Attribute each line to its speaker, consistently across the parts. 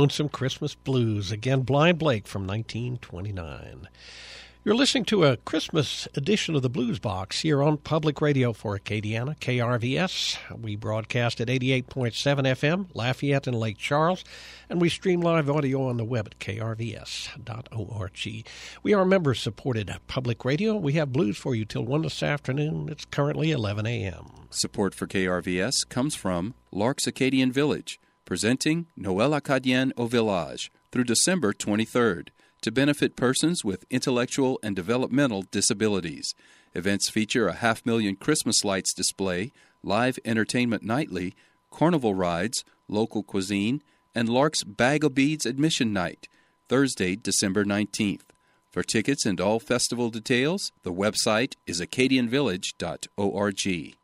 Speaker 1: Lonesome Christmas Blues. Again, Blind Blake from 1929. You're listening to a Christmas edition of the Blues Box here on Public Radio for Acadiana, KRVS. We broadcast at 88.7 FM, Lafayette and Lake Charles, and we stream live audio on the web at krvs.org. We are member-supported public radio. We have blues for you till 1 this afternoon. It's currently 11 a.m.
Speaker 2: Support for KRVS comes from Lark's Acadian Village, presenting Noël Acadien au Village through December 23rd. To benefit persons with intellectual and developmental disabilities. Events feature a 500,000 Christmas lights display, live entertainment nightly, carnival rides, local cuisine, and Lark's Bag of Beads admission night, Thursday, December 19th. For tickets and all festival details, the website is acadianvillage.org.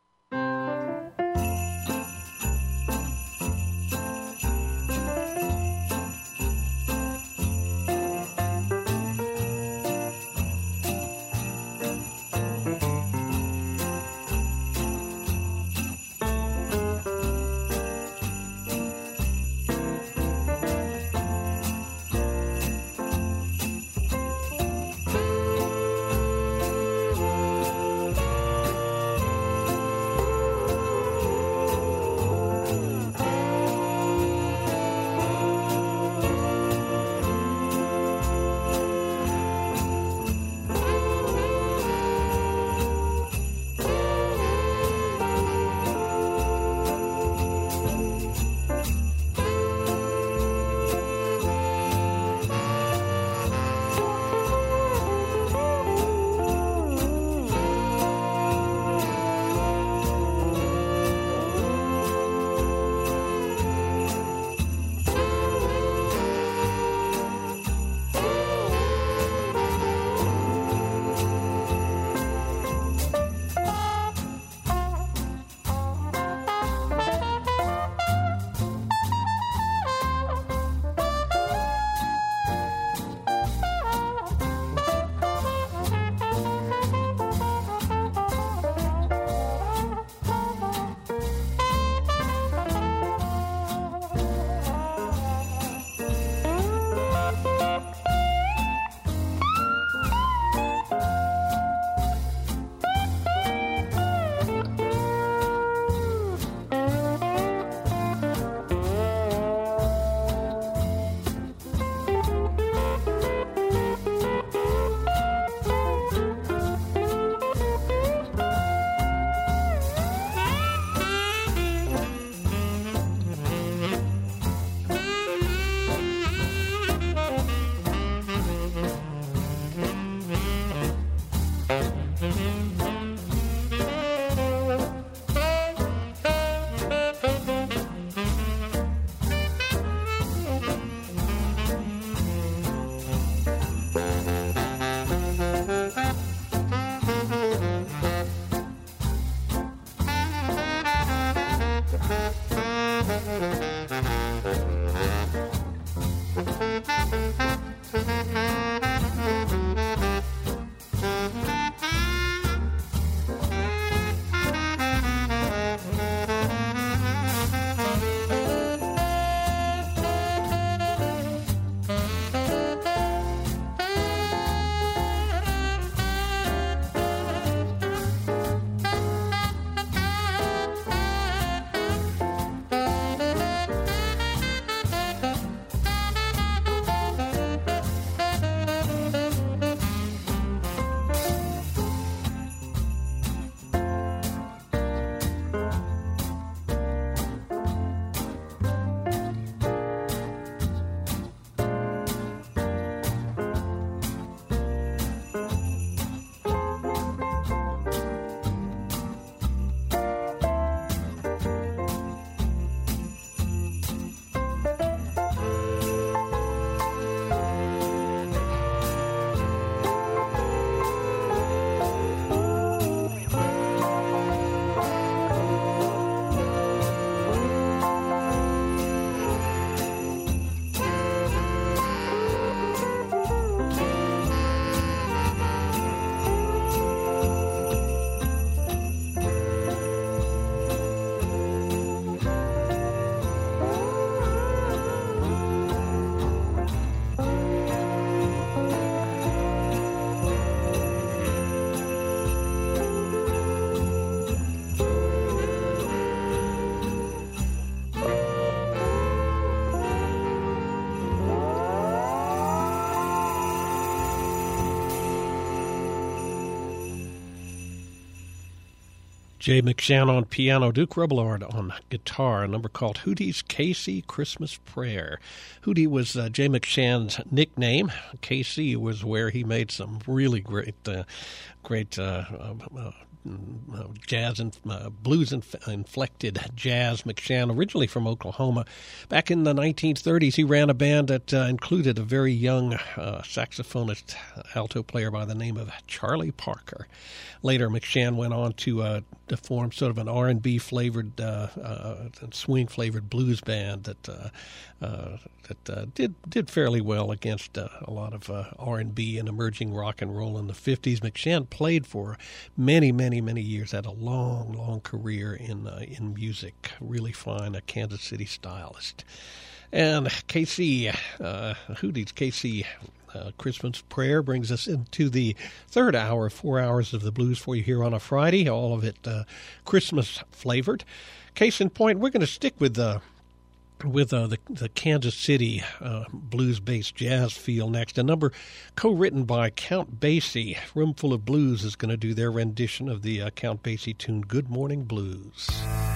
Speaker 1: Jay McShann on piano, Duke Robillard on guitar, a number called Hootie's KC Christmas Prayer. Hootie was Jay McShann's nickname. KC was where he made some really great jazz and blues-inflected jazz. McShann, originally from Oklahoma. Back in the 1930s, he ran a band that included a very young saxophonist, alto player by the name of Charlie Parker. Later, McShann went on to form sort of an R&B-flavored, swing-flavored blues band that did fairly well against a lot of R&B and emerging rock and roll in the 50s. McShann played for many years, had a long career in music. Really fine, a Kansas City stylist. And KC, Hootie's KC Christmas Prayer brings us into the third hour of 4 hours of the blues for you here on a Friday, all of it Christmas flavored. Case in point, we're going to stick with the Kansas City blues-based jazz feel next. A number co-written by Count Basie. Roomful of Blues is going to do their rendition of the Count Basie tune Good Morning Blues.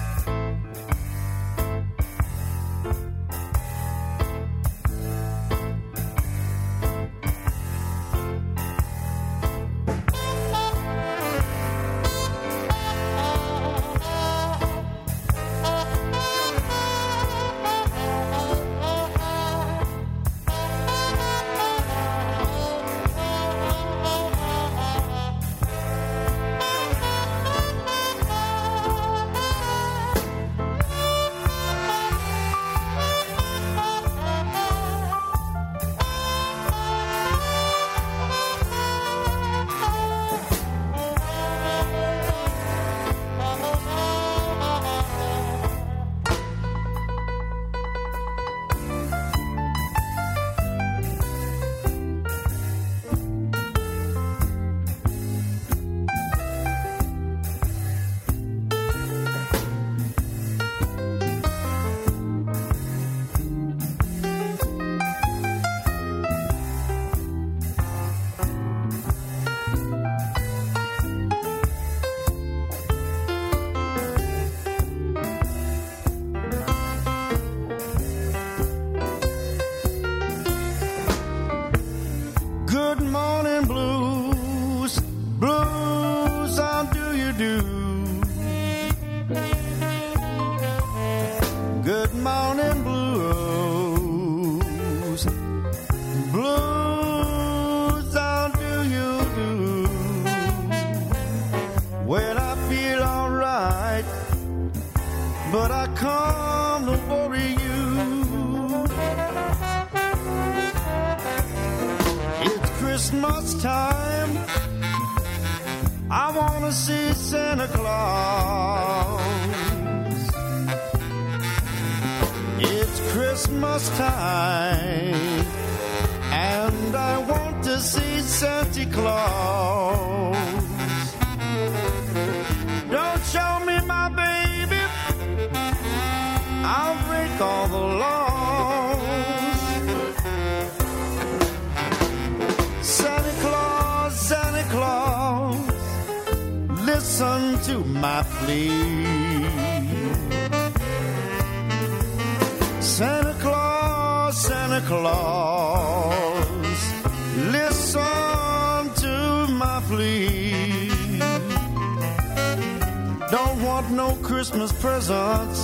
Speaker 3: Christmas presents.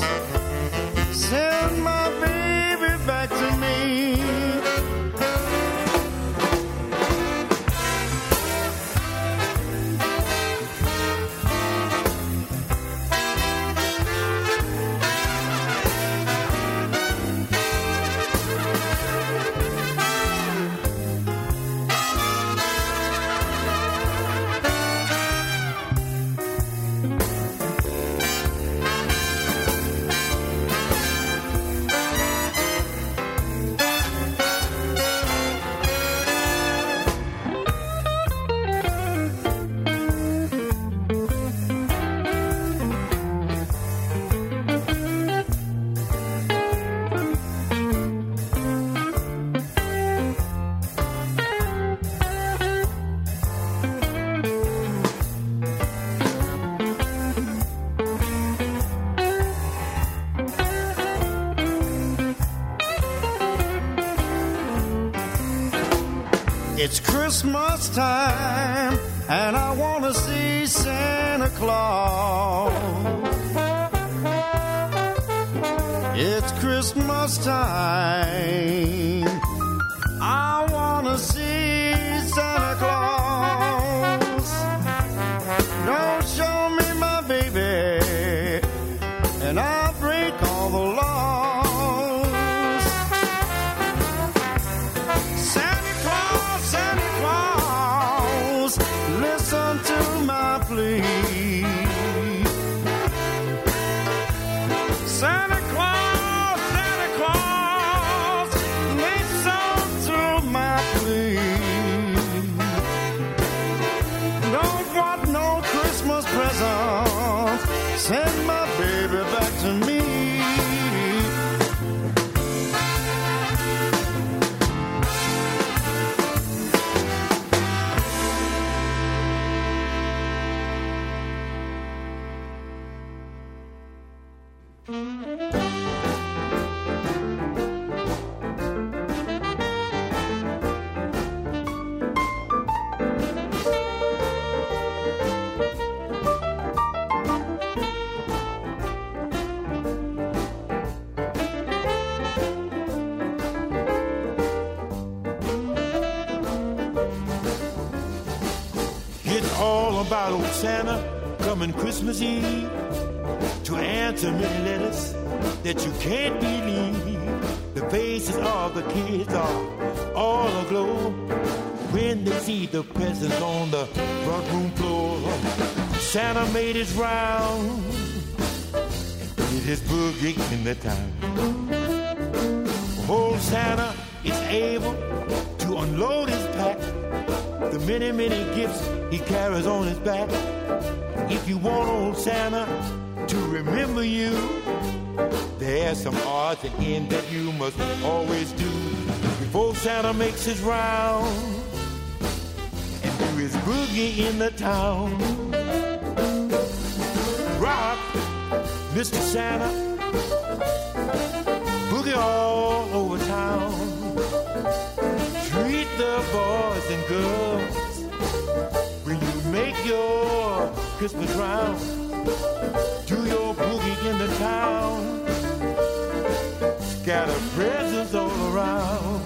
Speaker 3: Send my baby back to me. It's Christmas time, and I want to see Santa Claus. It's Christmas time, I want to see Santa Claus. Don't show me my baby, and I'll break all the laws. Santa Claus, Santa Claus, listen to my plea. Santa Claus, Santa Claus, listen to my plea. Don't want no Christmas presents, send my baby back to me.
Speaker 4: About old Santa coming Christmas Eve to answer many letters that you can't believe. The faces of the kids are all aglow when they see the presents on the front room floor. Santa made his round and did his boogie in the town. Old Santa is able to unload his pack, the many, many gifts he carries on his back. If you want old Santa to remember you, there's some odds and ends that you must always do before Santa makes his round and do his boogie in the town. Rock, Mr. Santa, boogie all over town. Treat the boys and girls when you make your Christmas round. Do your boogie in the town. Scatter presents all around.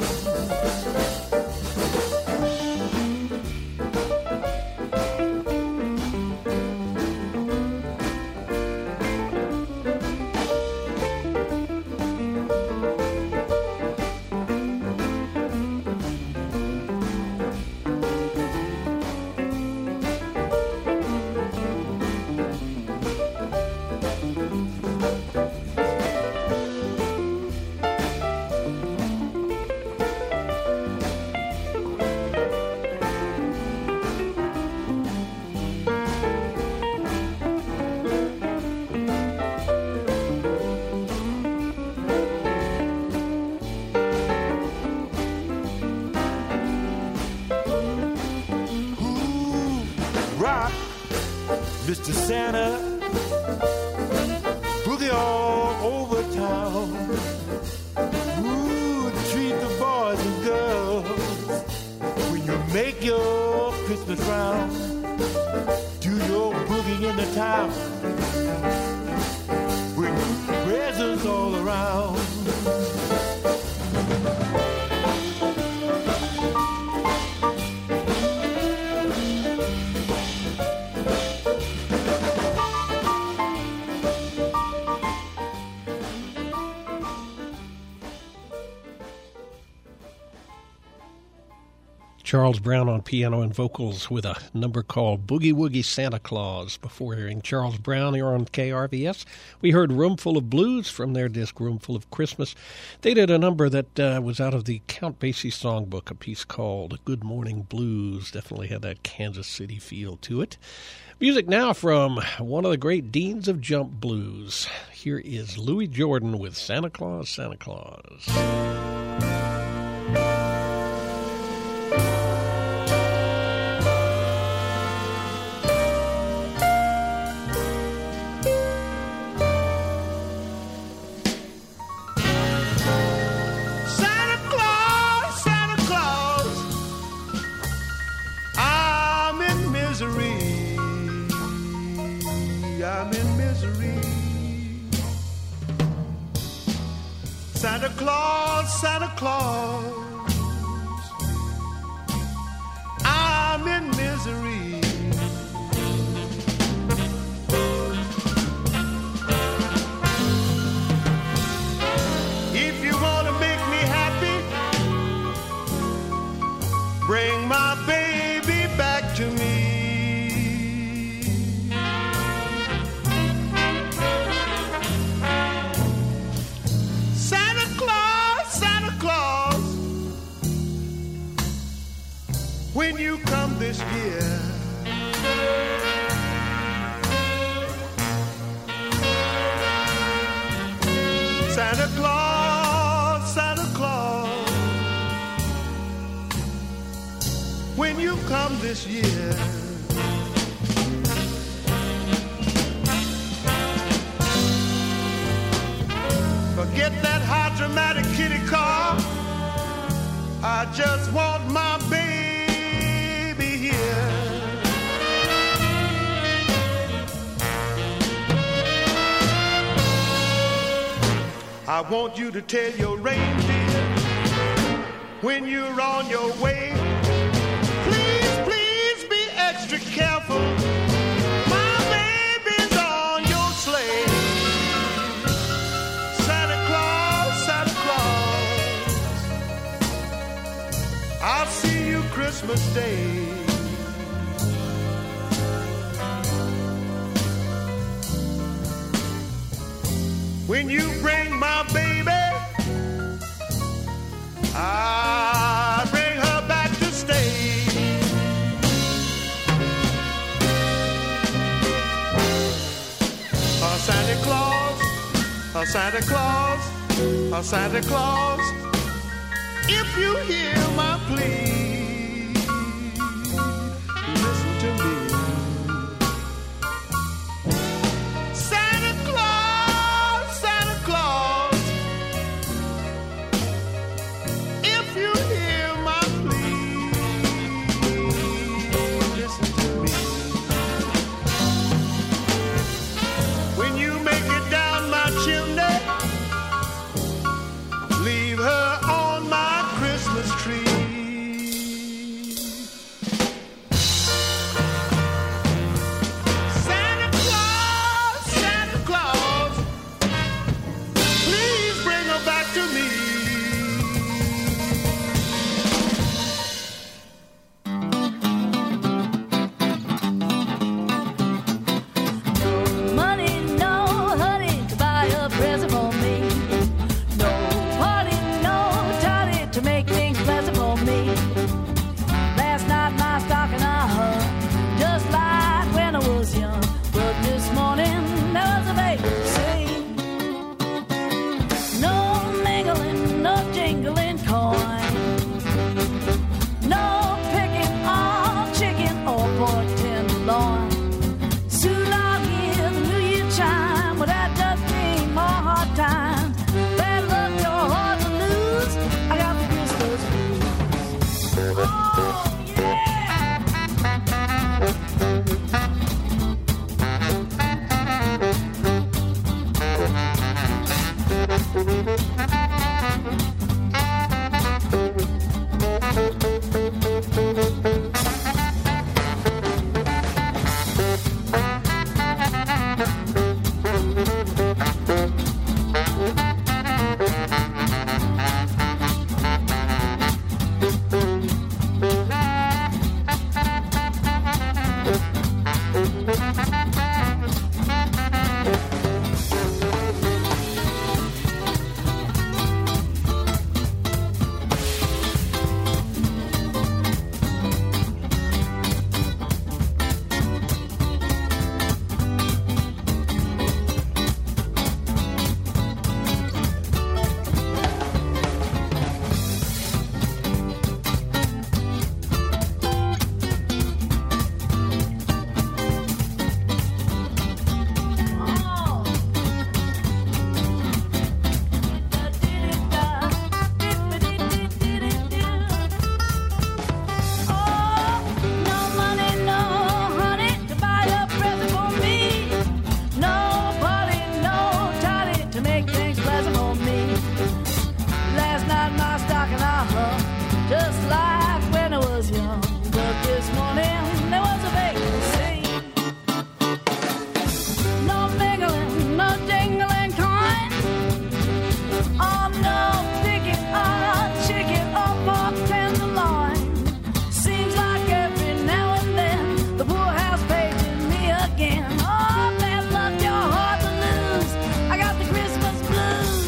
Speaker 4: Mr. Santa, boogie all over town. Ooh, treat the boys and girls when you make your Christmas round. Do your boogie in the town. Bring presents all around.
Speaker 1: Charles Brown on piano and vocals with a number called Boogie Woogie Santa Claus. Before hearing Charles Brown here on KRVS, we heard Roomful of Blues from their disc Roomful of Christmas. They did a number that was out of the Count Basie songbook, a piece called Good Morning Blues. Definitely had that Kansas City feel to it. Music now from one of the great deans of jump blues. Here is Louis Jordan with Santa Claus, Santa Claus.
Speaker 3: Santa Claus, Santa Claus, I'm in misery. If you want to make me happy, bring my baby back to me. Santa Claus, Santa Claus, when you come this year, Santa Claus, Santa Claus, when you come this year, forget that high dramatic kitty car. I just want my baby here. I want you to tell your reindeer when you're on your way, please, please be extra careful. My baby's on your sleigh. Santa Claus, Santa Claus, I'll see you Christmas Day. When you bring my baby, I bring her back to stay. Santa Claus, Santa Claus, Santa Claus, if you hear my plea, listen to me. Santa Claus, Santa Claus, if you hear my plea, listen to me. When you make it down my chimney, leave her on my Christmas tree.
Speaker 5: this morning there was a vacancy. No mingling, no jingling coin. Oh, no ticket, chicken, or pork tenderloin. Seems like every now and then the poorhouse paging me again. Oh, bad luck, your heart to lose. I got the Christmas blues.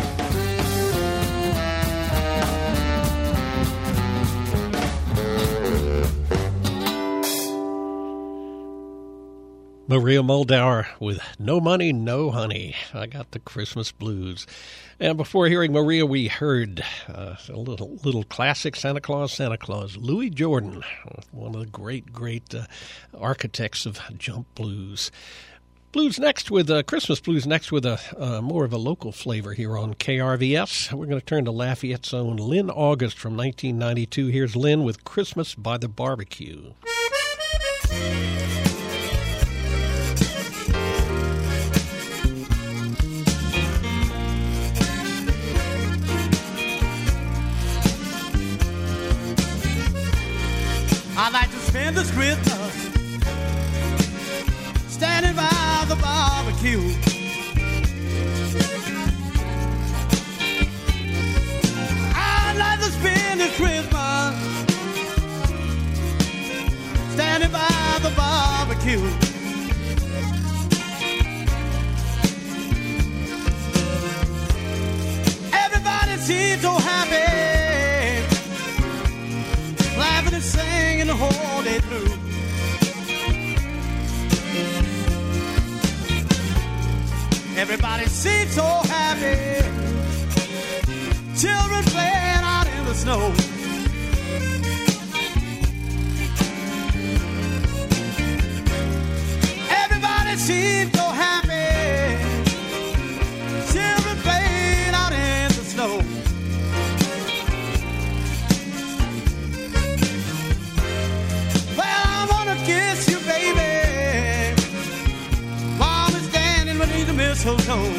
Speaker 1: Maria Muldaur with No Money, No Honey. I got the Christmas blues. And before hearing Maria, we heard a little classic Santa Claus, Louis Jordan, one of the great architects of jump blues. Blues next with Christmas blues next with a more of a local flavor here on KRVS. We're going to turn to Lafayette's own Lynn August from 1992. Here's Lynn with Christmas by the Barbecue.
Speaker 6: I'd like to spend this Christmas standing by the barbecue. I'd like to spend this Christmas standing by the barbecue. Everybody seems so happy, laughing and singing the whole day through. Everybody seems so happy, children playing out in the snow. Everybody seems so happy, children playing out in the snow. Kiss you, baby, while we're standing beneath the mistletoe.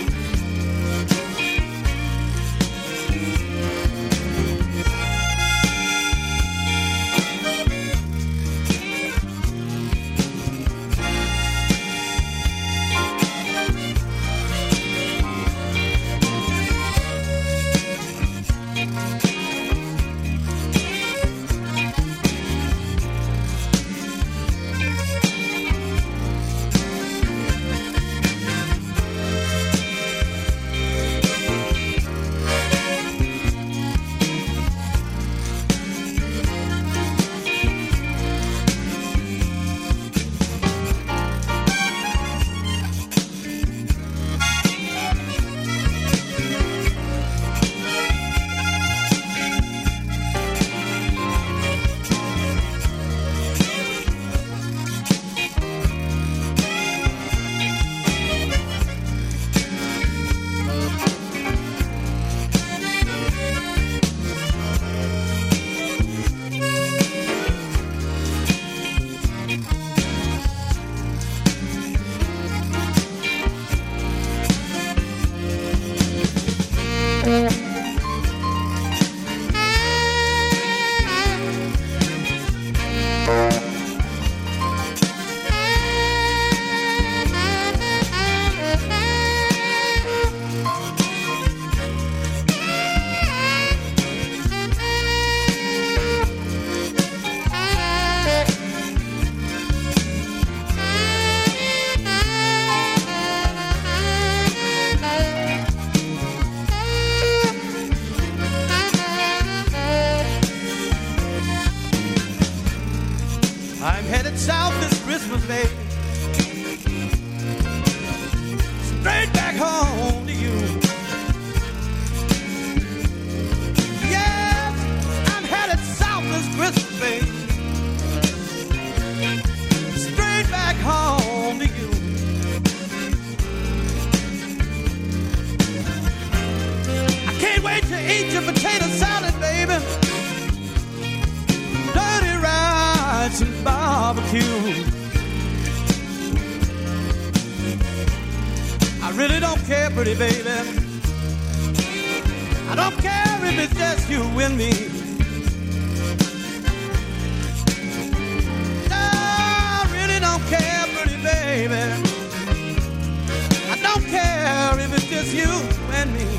Speaker 6: don't care if it's just you and me.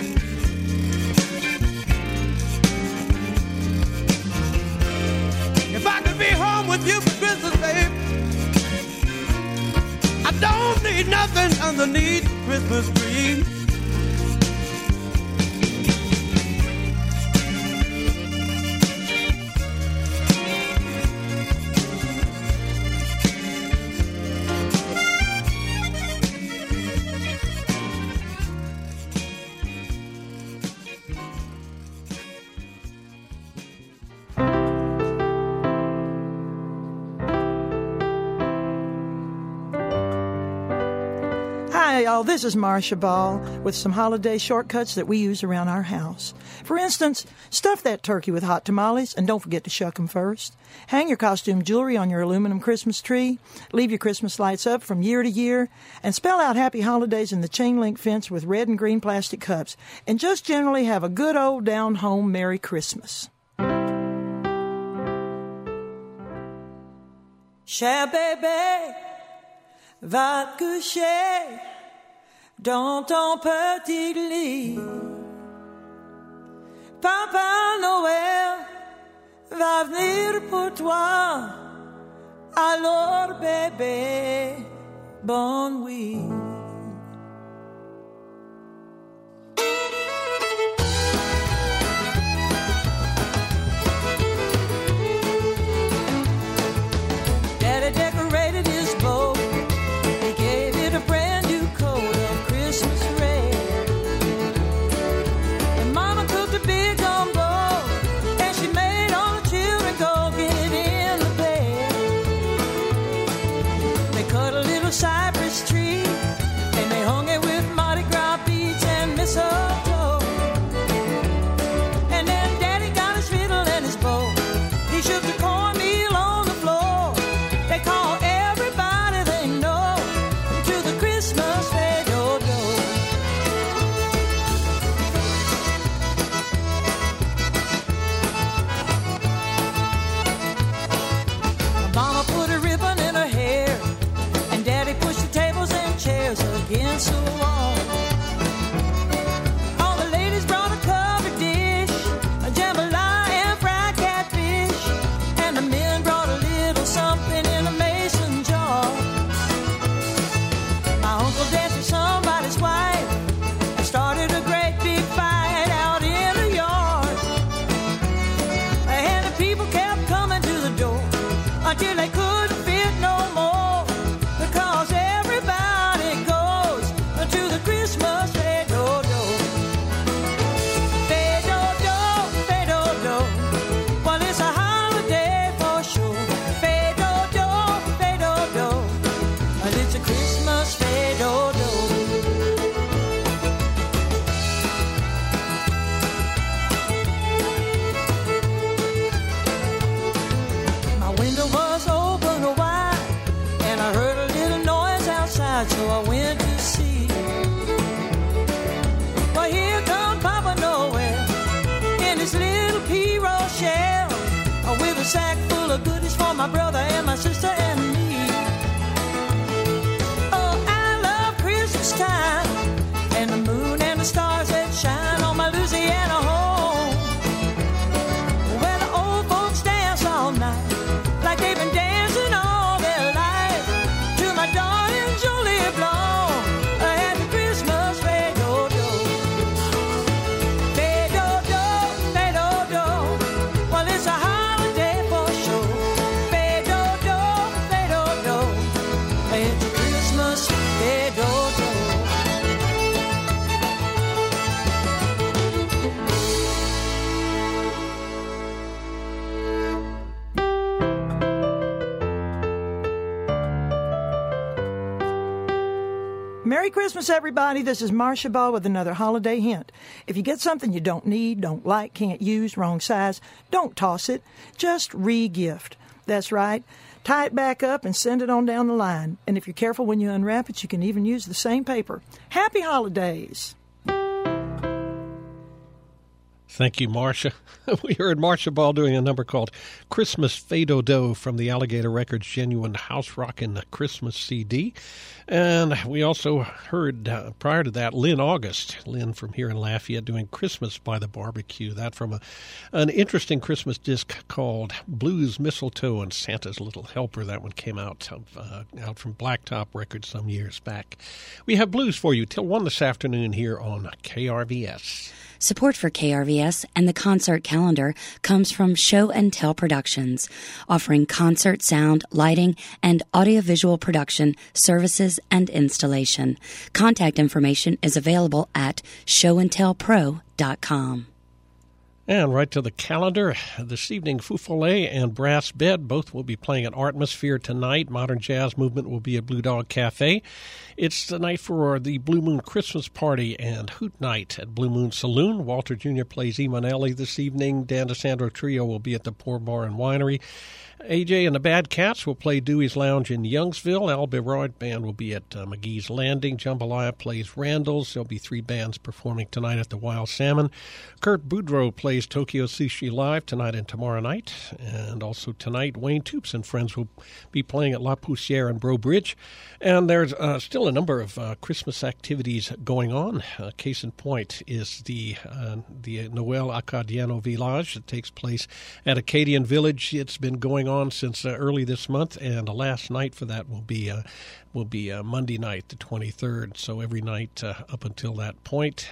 Speaker 6: If I could be home with you for Christmas, babe, I don't need nothing underneath the Christmas tree.
Speaker 7: Hi, y'all. This is Marcia Ball with some holiday shortcuts that we use around our house. For instance, stuff that turkey with hot tamales and don't forget to shuck them first. Hang your costume jewelry on your aluminum Christmas tree. Leave your Christmas lights up from year to year. And spell out happy holidays in the chain link fence with red and green plastic cups. And just generally have a good old down home Merry Christmas.
Speaker 8: Cher bébé, va te coucher dans ton petit lit. Papa Noël va venir pour toi. Alors bébé, bonne nuit. Daddy decorated his boat. He gave it a brand new coat of Christmas red. And Mama cooked a big gumbo, and she made all the children go get in the bed. They cut a little cypress tree, and they hung it with Mardi Gras beads and mistletoe. And then Daddy got his fiddle and his bow. He shook the cornmeal on the floor. They call everybody they know to the Christmas fado-do. Mama put a ribbon in her hair, and Daddy pushed the tables and chairs against the wall. All the ladies brought a covered dish, a jambalaya and fried catfish, and the men brought a little something in a mason jar. My uncle danced with somebody's wife and started a great big fight out in the yard. And the people kept coming to the door until they couldn't fit no more, because everybody goes to the Christmas fado-do. Fado-do, fado-do, well, it's a holiday for sure. Fado-do, fado-do, well, it's a Christmas fado-do. My window was open wide, and I heard a little noise outside, so I went to see. Well, here comes Papa Noel in his little P. Rochelle, with a sack full of goodies for my brother and my sister and me. Oh, I love Christmas time, and the moon and the stars that shine on my Louisiana home, where the old folks dance all night like they've been dancing all their life, to my darling Jolie Blanc, a happy Christmas fado-do. Fado-do, fado-do, well, it's a holiday for sure. Fado-do, fado-do, it's a Christmas fado-do.
Speaker 7: Merry Christmas, everybody. This is Marcia Ball with another holiday hint. If you get something you don't need, don't like, can't use, wrong size, don't toss it. Just re-gift. That's right. Tie it back up and send it on down the line. And if you're careful when you unwrap it, you can even use the same paper. Happy holidays.
Speaker 1: Thank you, Marcia. We heard Marcia Ball doing a number called Christmas Fado-Do from the Alligator Records Genuine House Rockin' Christmas CD. And we also heard, prior to that, Lynn August, Lynn from here in Lafayette, doing Christmas by the Barbecue. That from an interesting Christmas disc called Blues, Mistletoe, and Santa's Little Helper. That one came out from Blacktop Records some years back. We have blues for you till 1 this afternoon here on KRVS.
Speaker 9: Support for KRVS and the concert calendar comes from Show and Tell Productions, offering concert sound, lighting, and audiovisual production services and installation. Contact information is available at showandtellpro.com.
Speaker 1: And right to the calendar, this evening, Foo Follet and Brass Bed both will be playing at Artmosphere tonight. Modern Jazz Movement will be at Blue Dog Cafe. It's the night for the Blue Moon Christmas Party and Hoot Night at Blue Moon Saloon. Walter Jr. plays Emonelli this evening. Dan DeSandro Trio will be at the Poor Bar and Winery. AJ and the Bad Cats will play Dewey's Lounge in Youngsville. Al Beroyd Band will be at McGee's Landing. Jambalaya plays Randall's. There'll be 3 bands performing tonight at the Wild Salmon. Kurt Boudreau plays Tokyo Sushi Live tonight and tomorrow night. And also tonight, Wayne Toops and friends will be playing at La Poussière in Breaux Bridge. And there's still a number of Christmas activities going on. Case in point is the Noël Acadiano Village that takes place at Acadian Village. It's been going on since early this month, and the last night for that will be Monday night, the 23rd. So every night up until that point,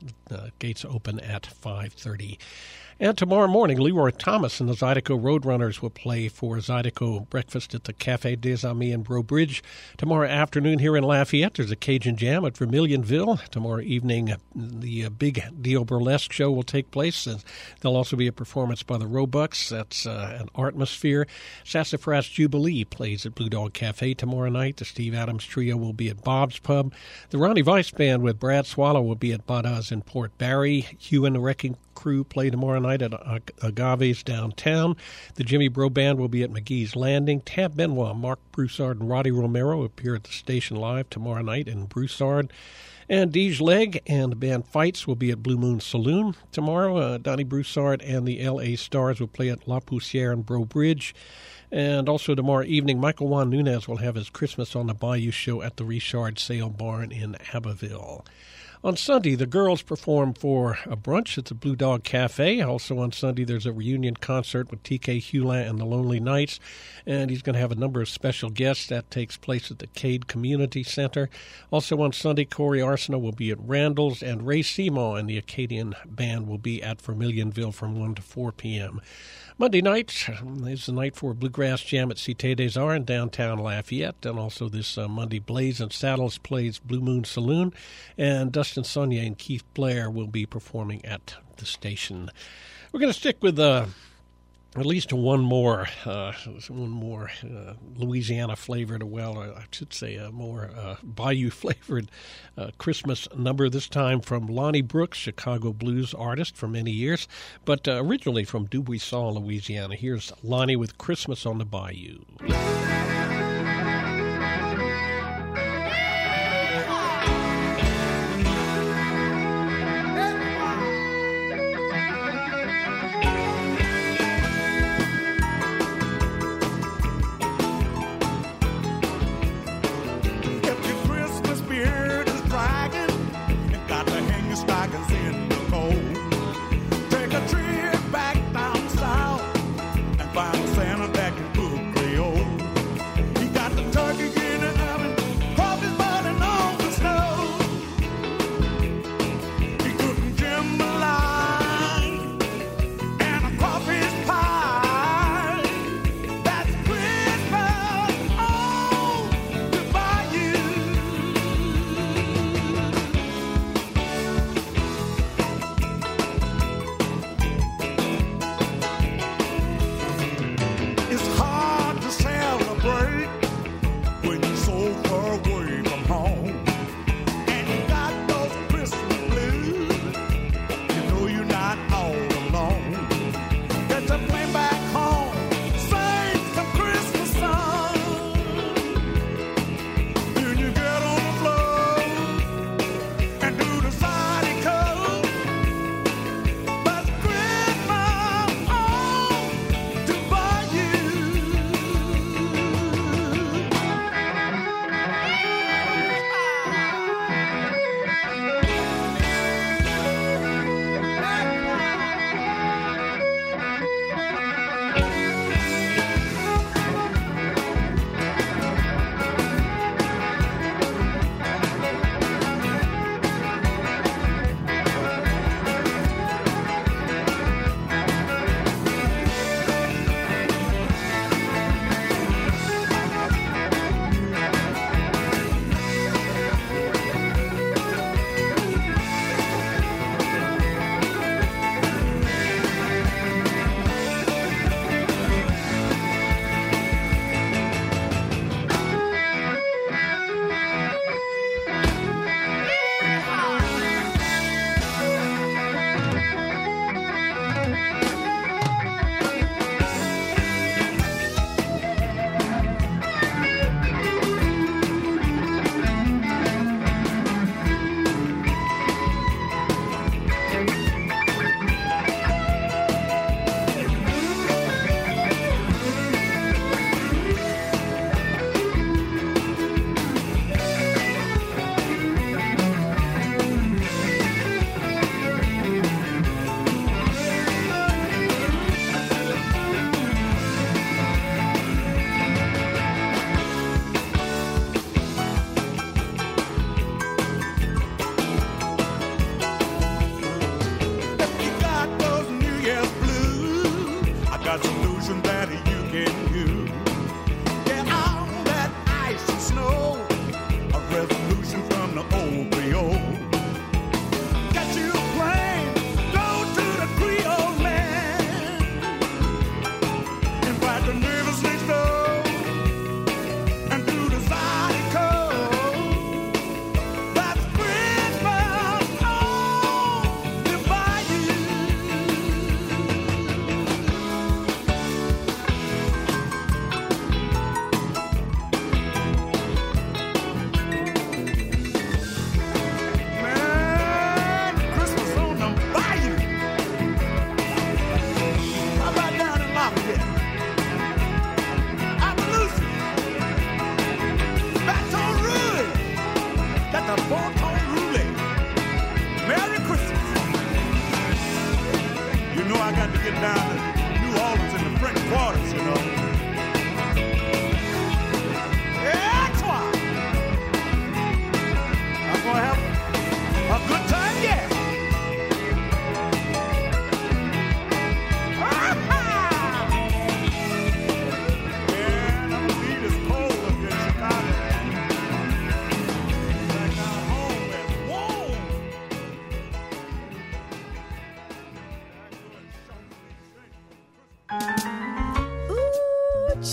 Speaker 1: gates open at 5:30. And tomorrow morning, Leroy Thomas and the Zydeco Roadrunners will play for Zydeco Breakfast at the Café des Amis in Breaux Bridge. Tomorrow afternoon here in Lafayette, there's a Cajun Jam at Vermilionville. Tomorrow evening, the Big Deal Burlesque show will take place. And there'll also be a performance by the Roebucks. That's an Artmosphere. Sassafras Jubilee plays at Blue Dog Cafe tomorrow night. The Steve Adams Trio will be at Bob's Pub. The Ronnie Weiss Band with Brad Swallow will be at Badaz in Port Barry. Hugh and the Wrecking Crew play tomorrow night at Agave's downtown. The Jimmy Bro Band will be at McGee's Landing. Tab Benoit, Mark Broussard, and Roddy Romero appear at the station live tomorrow night in Broussard. And Deej Leg and the band Fights will be at Blue Moon Saloon tomorrow. Donnie Broussard and the L.A. Stars will play at La Poussière and Breaux Bridge. And also tomorrow evening, Michael Juan Nunez will have his Christmas on the Bayou show at the Richard Sale Barn in Abbeville. On Sunday, the girls perform for a brunch at the Blue Dog Cafe. Also on Sunday, there's a reunion concert with T.K. Hewlin and the Lonely Knights, and he's going to have a number of special guests. That takes place at the Cade Community Center. Also on Sunday, Corey Arsenault will be at Randall's, and Ray Seymour and the Acadian Band will be at Vermilionville from 1 to 4 p.m. Monday night is the night for a Bluegrass Jam at Cité des Arts in downtown Lafayette. And also this Monday, Blaze and Saddles plays Blue Moon Saloon. And Dustin Saunier and Keith Blair will be performing at the station. We're going to stick with at least one more Louisiana-flavored, I should say a more Bayou-flavored Christmas number, this time from Lonnie Brooks, Chicago blues artist for many years, but originally from Dubuisson, Louisiana. Here's Lonnie with Christmas on the Bayou.
Speaker 4: Take a trip back down south and find a Santa that can cook Creole.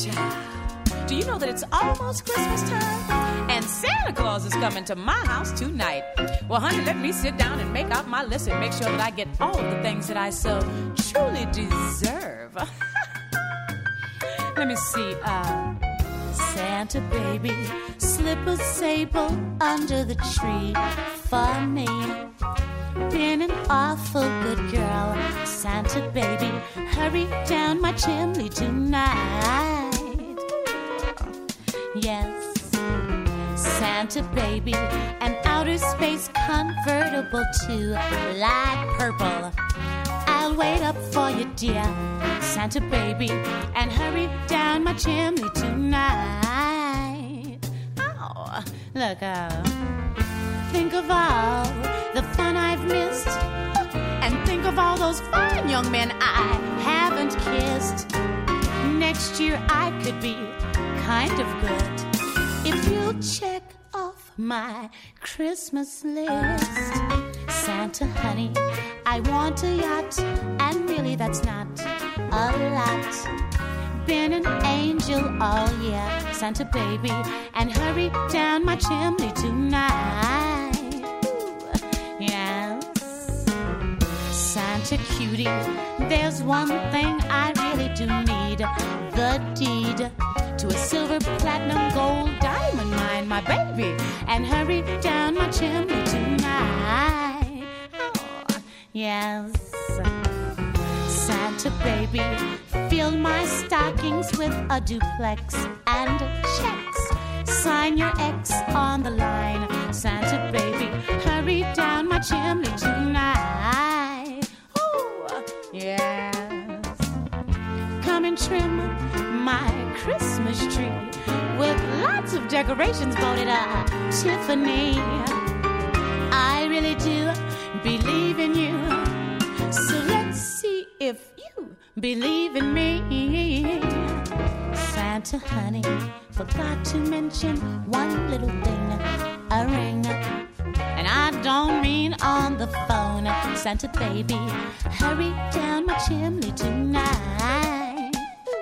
Speaker 10: Child, do you know that it's almost Christmas time? And Santa Claus is coming to my house tonight. Well, honey, let me sit down and make out my list and make sure that I get all of the things that I so truly deserve. Let me see. Santa baby, slip a sable under the tree for me. Been an awful good girl, Santa baby, hurry down my chimney tonight. Yes, Santa baby, an outer space convertible to light purple. I'll wait up for you, dear Santa baby, and hurry down my chimney tonight. Oh, look, think of all the fun I've missed, and think of all those fine young men I haven't kissed. Next year I could be kind of good if you'll check off my Christmas list. Santa honey, I want a yacht, and really that's not a lot. Been an angel all year, Santa baby, and hurry down my chimney tonight. Yes, Santa cutie, there's one thing I really do need, the deed to a silver, platinum, gold, diamond mine, my baby, and hurry down my chimney tonight. Oh, yes, Santa baby, fill my stockings with a duplex and checks. Sign your X on the line, Santa baby, hurry down my chimney tonight. Ooh, yes. Come and trim my Christmas tree with lots of decorations voted Tiffany. I really do believe in you, so let's see if you believe in me. Santa honey, forgot to mention one little thing, a ring. And I don't mean on the phone, Santa baby, hurry down my chimney tonight.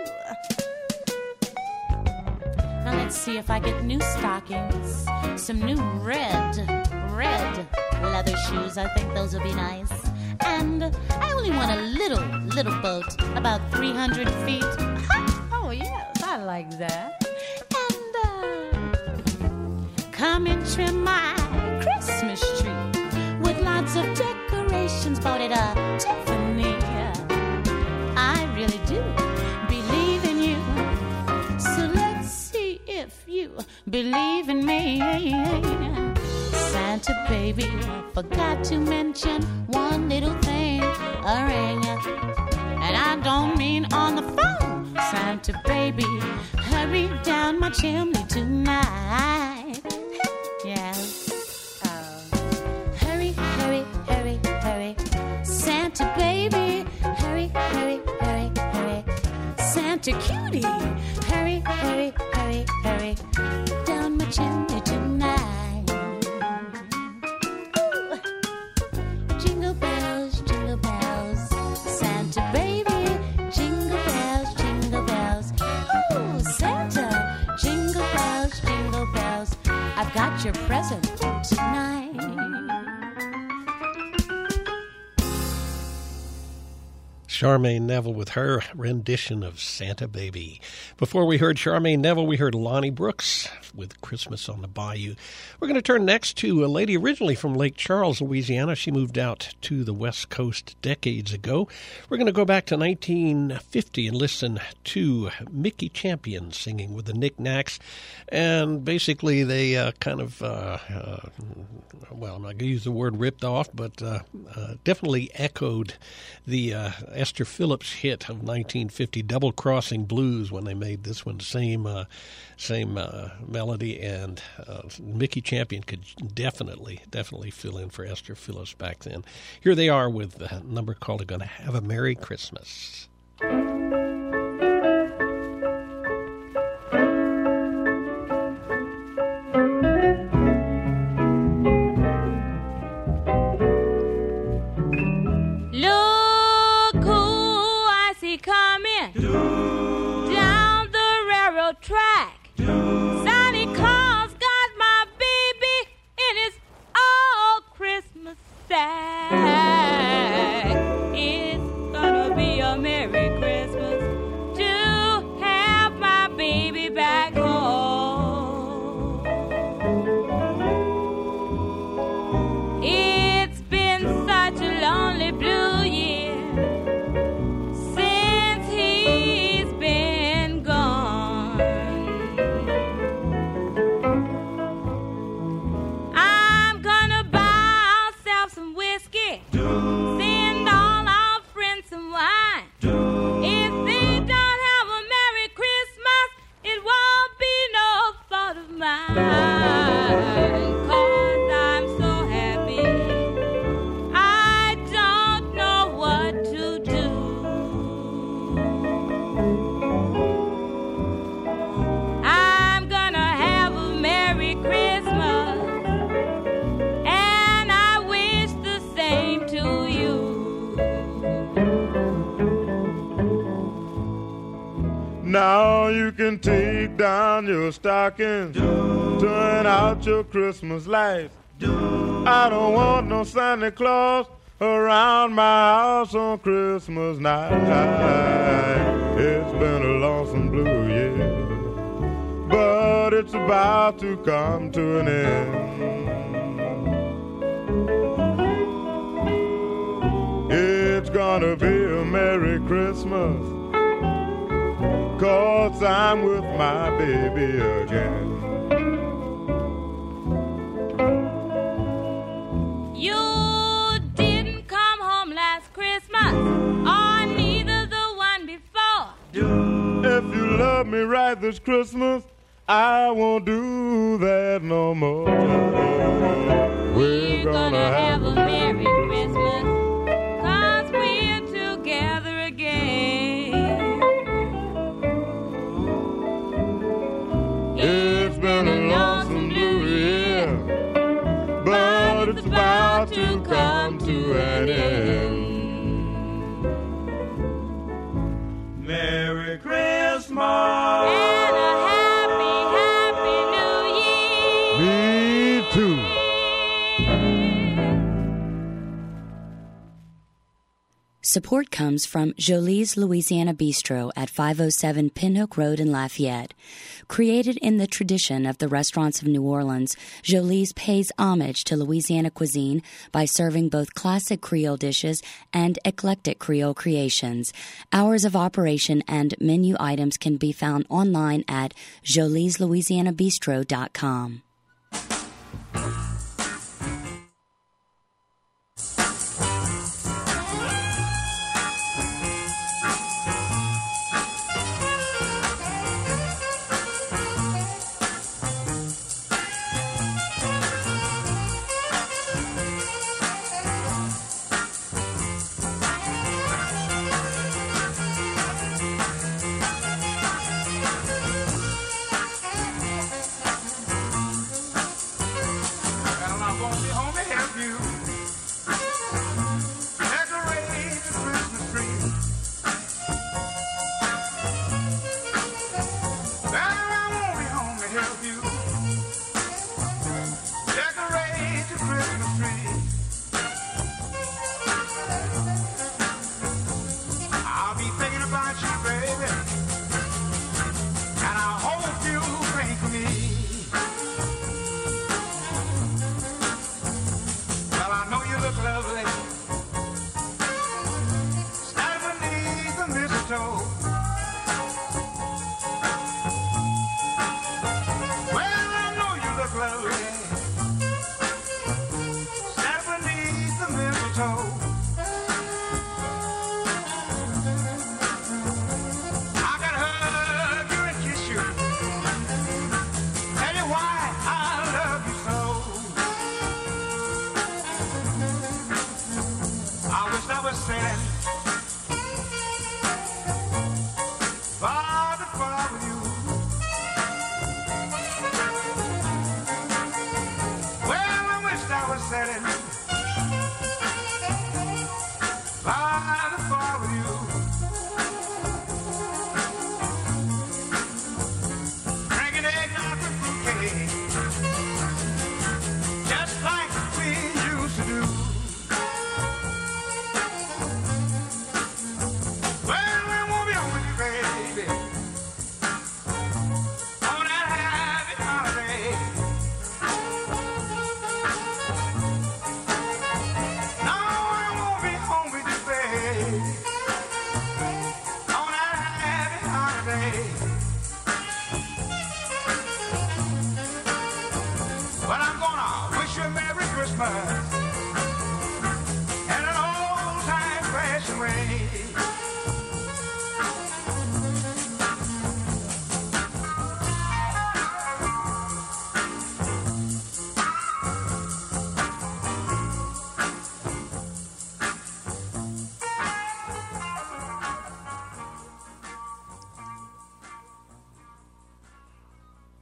Speaker 10: Now let's see if I get new stockings, some new red leather shoes. I think those will be nice. And I only want a little boat, about 300 feet. Oh yes, I like that. And come and trim my Christmas tree with lots of decorations bought at Tiffany. I really do believe in you, so let's see if you believe in me. Santa baby, forgot to mention one little thing, a ring. And I don't mean on the phone, Santa baby, hurry down my chimney tonight. Yes. Hurry, hurry, hurry, hurry. Santa baby, hurry, hurry, hurry, hurry. Santa cutie, hurry, hurry, hurry, hurry. Down my chimney tonight. Ooh. Jingle bells, Santa baby, jingle bells. Ooh, Santa, jingle bells, I've got your present tonight.
Speaker 1: Charmaine Neville with her rendition of Santa Baby. Before we heard Charmaine Neville, we heard Lonnie Brooks with Christmas on the Bayou. We're going to turn next to a lady originally from Lake Charles, Louisiana. She moved out to the West Coast decades ago. We're going to go back to 1950 and listen to Mickey Champion singing with the Knick Knacks. And basically they well, I'm not going to use the word ripped off, but definitely echoed the Esther Phillips hit of 1950, Double Crossing Blues, when they made this one. Same melody, and Mickey Champion could definitely fill in for Esther Phillips back then. Here they are with a number called "Gonna Have a Merry Christmas."
Speaker 5: Look who I see coming down the railroad track. Santa Claus got my baby in his old Christmas sack. It's gonna be a Merry Christmas to have my baby back home. It's been such a lonely blue year since he's been gone. I'm gonna buy ourselves some whiskey, send all our friends some wine. If they don't have a Merry Christmas, it won't be no fault of mine. 'Cause I'm so happy, I don't know what to do. I'm gonna have a Merry Christmas, and I wish the same to you.
Speaker 3: Now you can take down your stocking, turn out your Christmas lights. I don't want no Santa Claus around my house on Christmas night. It's been a lonesome blue year, but it's about to come to an end. It's gonna be a Merry Christmas, 'cause I'm with my baby again.
Speaker 5: You didn't come home last Christmas, or neither the one before.
Speaker 3: If you love me right this Christmas, I won't do that no more.
Speaker 5: We're gonna have a Merry Christmas, 'cause we're together again.
Speaker 3: It's been a lonesome blue year, but it's about to come to an end. Merry Christmas
Speaker 5: And a happy, happy New Year.
Speaker 3: Me too.
Speaker 9: Support comes from Jolie's Louisiana Bistro at 507 Pinhook Road in Lafayette. Created in the tradition of the restaurants of New Orleans, Jolie's pays homage to Louisiana cuisine by serving both classic Creole dishes and eclectic Creole creations. Hours of operation and menu items can be found online at jolieslouisianabistro.com.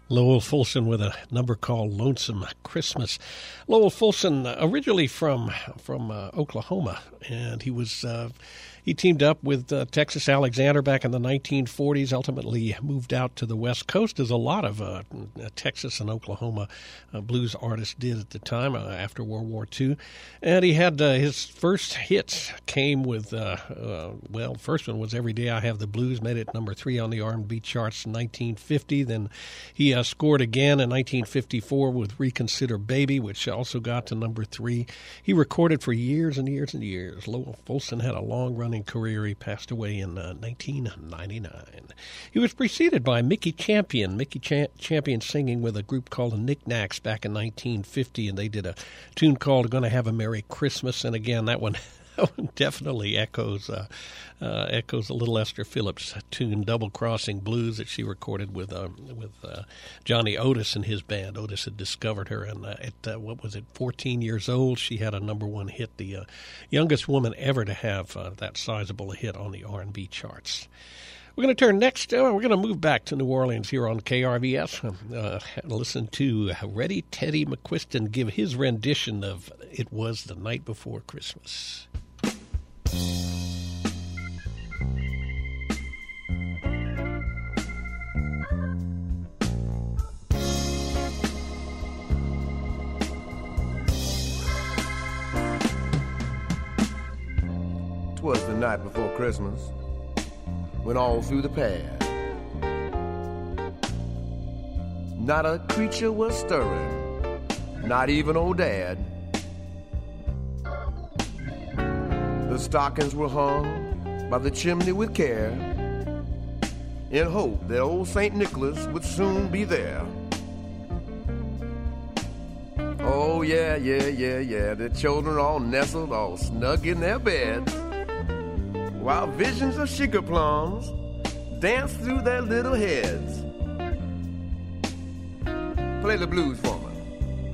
Speaker 1: Lowell Fulson with a number called Lonesome Christmas. Lowell Fulson, originally from Oklahoma, and he teamed up with Texas Alexander back in the 1940s, ultimately moved out to the West Coast, as a lot of Texas and Oklahoma blues artists did at the time after World War II. And he had his first hits came with, first one was Every Day I Have the Blues, made it number 3 on the R&B charts in 1950. Then he scored again in 1954 with Reconsider Baby, which also got to number 3. He recorded for years and years and years. Lowell Fulson had a long-running career. He passed away in 1999. He was preceded by Mickey Champion. Mickey Champion singing with a group called the Knickknacks back in 1950, and they did a tune called Gonna Have a Merry Christmas. And again, that one definitely echoes a Little Esther Phillips tune, Double Crossing Blues, that she recorded with Johnny Otis and his band. Otis had discovered her, and at 14 years old, she had a number 1 hit, the youngest woman ever to have that sizable a hit on the R&B charts. We're going to turn next. We're going to move back to New Orleans here on KRVS and listen to Ready Teddy McQuiston give his rendition of It Was the Night Before Christmas.
Speaker 11: Twas the night before Christmas, when all through the pad not a creature was stirring, not even old Dad. The stockings were hung by the chimney with care, in hope that old St. Nicholas would soon be there. Oh yeah, the children all nestled, all snug in their beds, while visions of sugar plums danced through their little heads. Play the blues for me.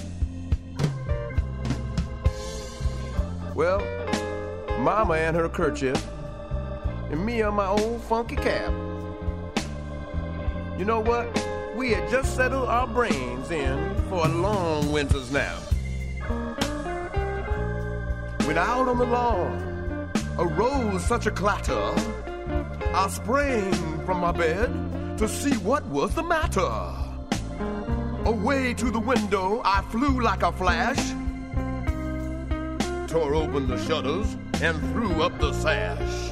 Speaker 11: Well, Mama and her kerchief, and me on my old funky cap. You know what? We had just settled our brains in for a long winter's nap. When out on the lawn arose such a clatter, I sprang from my bed to see what was the matter. Away to the window I flew like a flash, tore open the shutters and threw up the sash.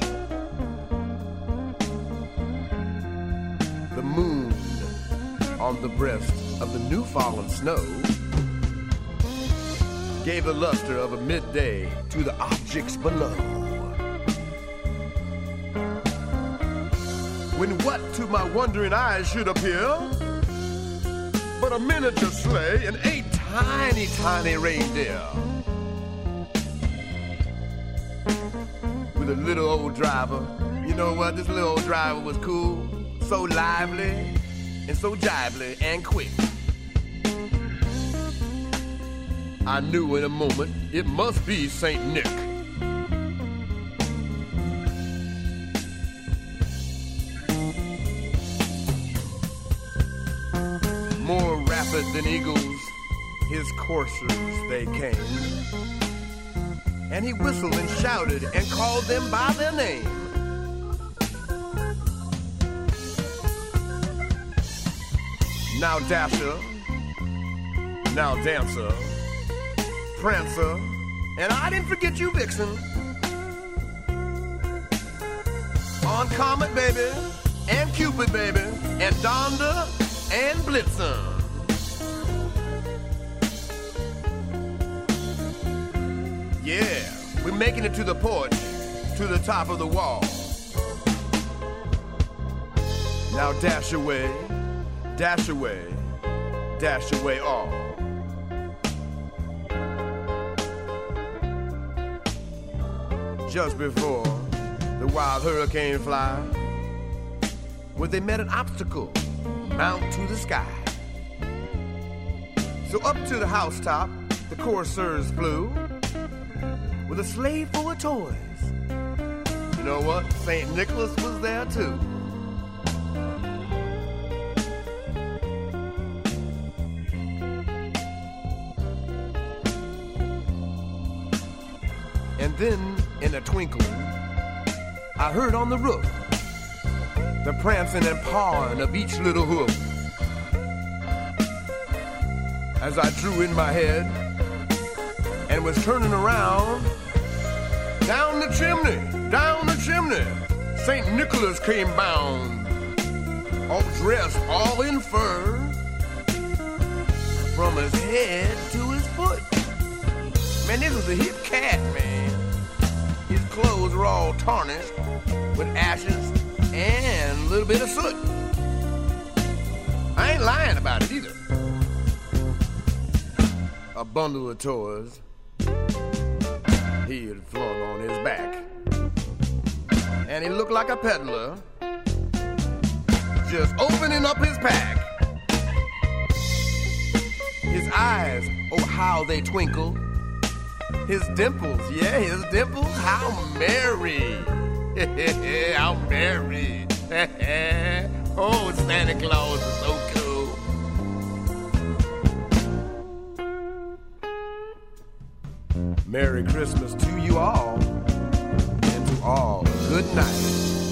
Speaker 11: The moon on the breast of the new-fallen snow gave the luster of a midday to the objects below. When what to my wondering eyes should appear but a miniature sleigh and 8 tiny, tiny reindeer, with a little old driver. You know what? This little old driver was cool, so lively and so jively and quick. I knew in a moment it must be St. Nick. More rapid than eagles, his coursers they came, and he whistled and shouted and called them by their name. Now Dasher, now Dancer, Prancer, and I didn't forget you, Vixen. On Comet, baby, and Cupid, baby, and Donder, and Blitzen. Yeah, we're making it to the porch, to the top of the wall. Now dash away, dash away, dash away all. Just before the wild hurricane fly, where they met an obstacle, mount to the sky. So up to the housetop, the coursers flew, with a sleigh full of toys. You know what? St. Nicholas was there too. And then, in a twinkle, I heard on the roof the prancing and pawing of each little hoof. As I drew in my head and was turning around, down the chimney, St. Nicholas came bound, all dressed all in fur, from his head to his foot. Man, this was a hip cat, man. His clothes were all tarnished with ashes and a little bit of soot. I ain't lying about it either. A bundle of toys he had flung on his back. And he looked like a peddler, just opening up his pack. His eyes, oh how they twinkle. His dimples, yeah, his dimples, how merry. How merry. Oh, Santa Claus is so cool. Merry Christmas to you all, and to all, good night.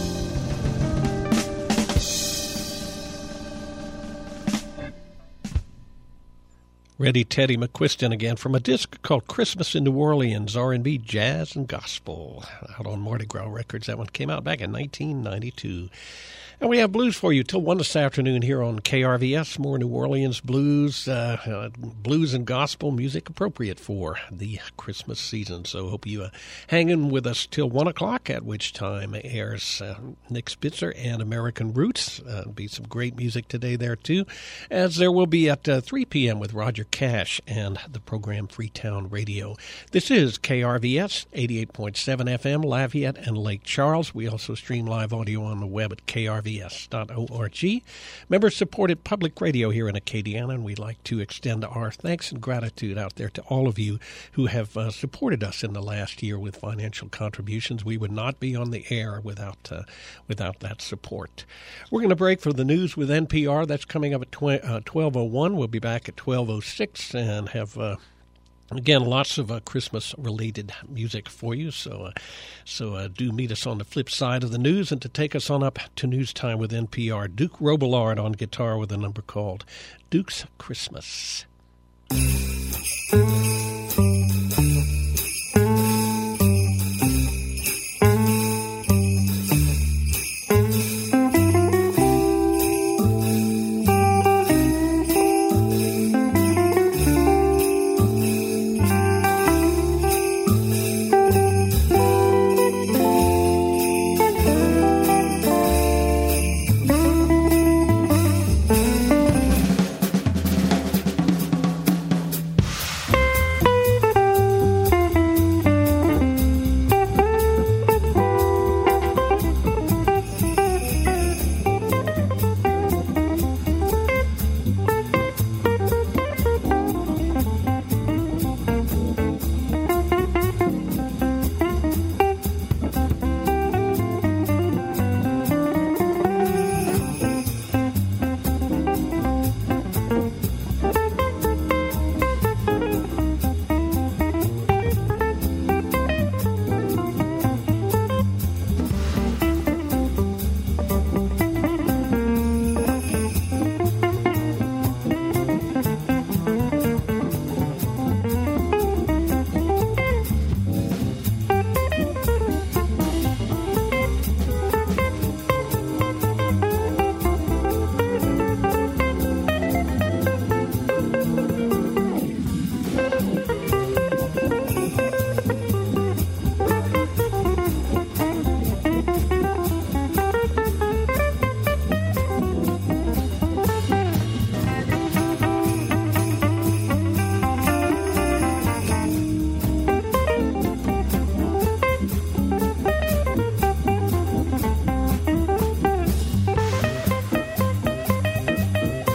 Speaker 1: Ready Teddy McQuiston again from a disc called Christmas in New Orleans, R&B, Jazz, and Gospel, out on Mardi Gras Records. That one came out back in 1992. And we have blues for you till 1 this afternoon here on KRVS. More New Orleans blues, blues and gospel music appropriate for the Christmas season. So hope you hang in with us till 1 o'clock, at which time airs Nick Spitzer and American Roots. Be some great music today there, too, as there will be at 3 p.m. with Roger Cash and the program Freetown Radio. This is KRVS, 88.7 FM, Lafayette and Lake Charles. We also stream live audio on the web at krvs.org. Member-supported public radio here in Acadiana, and we'd like to extend our thanks and gratitude out there to all of you who have supported us in the last year with financial contributions. We would not be on the air without that support. We're going to break for the news with NPR. That's coming up at 12:01. We'll be back at 12:06 and have again, lots of Christmas-related music for you, so do meet us on the flip side of the news. And to take us on up to News Time with NPR, Duke Robillard on guitar with a number called Duke's Christmas.